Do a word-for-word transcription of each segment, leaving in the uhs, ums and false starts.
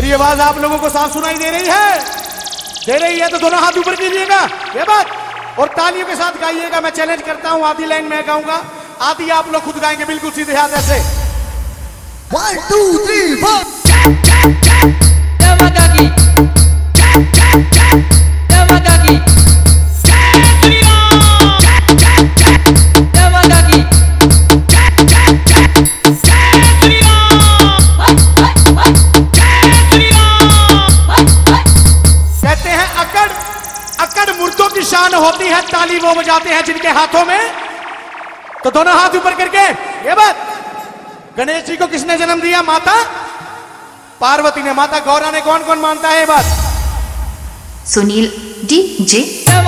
मेरी आवाज आप लोगों को साफ सुनाई दे रही है? दे रही है तो दोनों हाथ ऊपर कीजिएगा, ये बात, और तालियों के साथ गाइएगा। मैं चैलेंज करता हूं, आधी लाइन मैं गाऊंगा, आधी आप लोग खुद गाएंगे, बिल्कुल सीधे हाथ ऐसे। One two three four. मुर्दों की शान होती है, ताली वो बजाते हैं जिनके हाथों में। तो दोनों हाथ ऊपर करके ये बात। गणेश जी को किसने जन्म दिया? माता पार्वती ने। माता गौरा ने। कौन कौन मानता है ये बात? Sunil D J.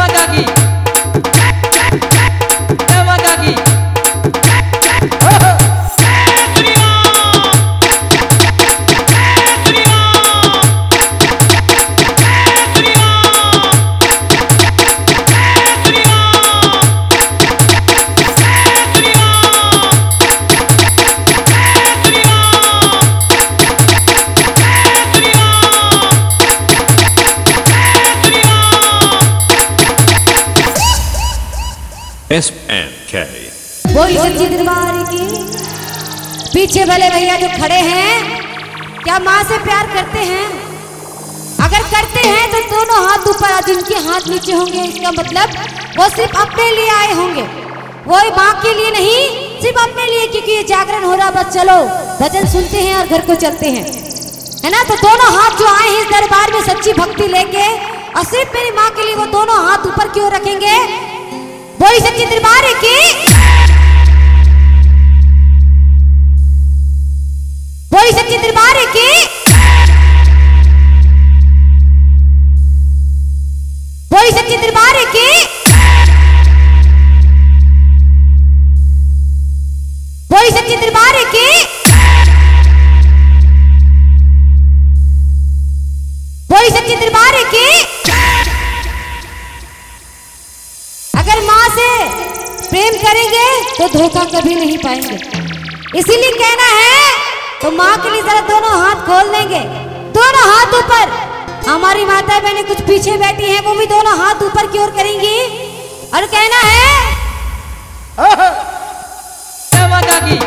S N के बोल सच्ची दरबार की। पीछे भले भैया जो खड़े हैं, क्या माँ से प्यार करते हैं? अगर करते हैं तो दोनों हाथ ऊपर, जिनके हाथ नीचे होंगे इसका मतलब वो सिर्फ अपने लिए आए होंगे, वो माँ के लिए नहीं, सिर्फ अपने लिए, क्योंकि ये जागरण हो रहा। बस चलो भजन सुनते हैं और घर को चलते हैं, है ना। तो दोनों हाथ जो आए हैं इस दरबार में सच्ची भक्ति लेके, और सिर्फ मेरी माँ के लिए, वो दोनों हाथ ऊपर क्यों रखेंगे? बोली सच्ची दरबार की। बोली सच्ची दरबार की। बोली सच्ची दरबार की। बोली सच्ची दरबार की। बोली सच्ची दरबार की। अगर माँ से प्रेम करेंगे तो धोखा कभी नहीं पाएंगे, इसीलिए कहना है तो माँ के लिए जरा दोनों हाथ खोल देंगे, दोनों हाथ ऊपर। हमारी माता बहनें कुछ पीछे बैठी हैं, वो भी दोनों हाथ ऊपर की ओर करेंगी और कहना है जय माता की,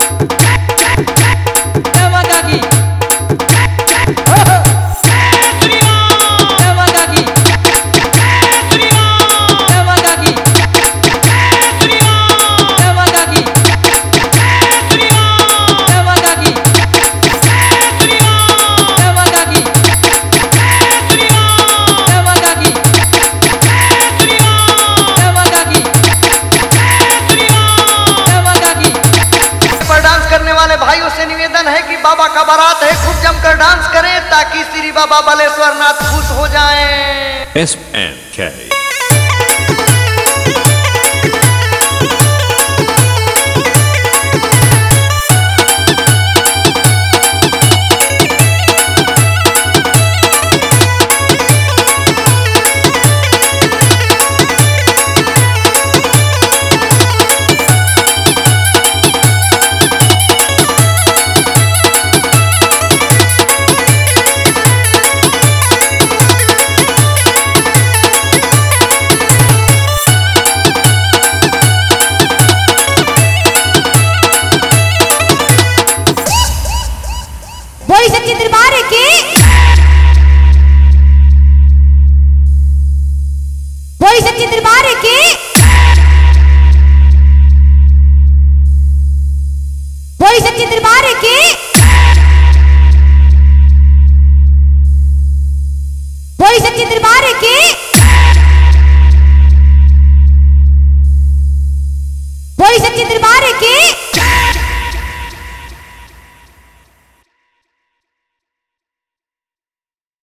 जय माता की, भाइयों से निवेदन है कि बाबा का बारात है, खूब जमकर डांस करें ताकि श्री बाबा बालेश्वर नाथ खुश हो जाएं। एस एन के बोली सच्ची दरबार की।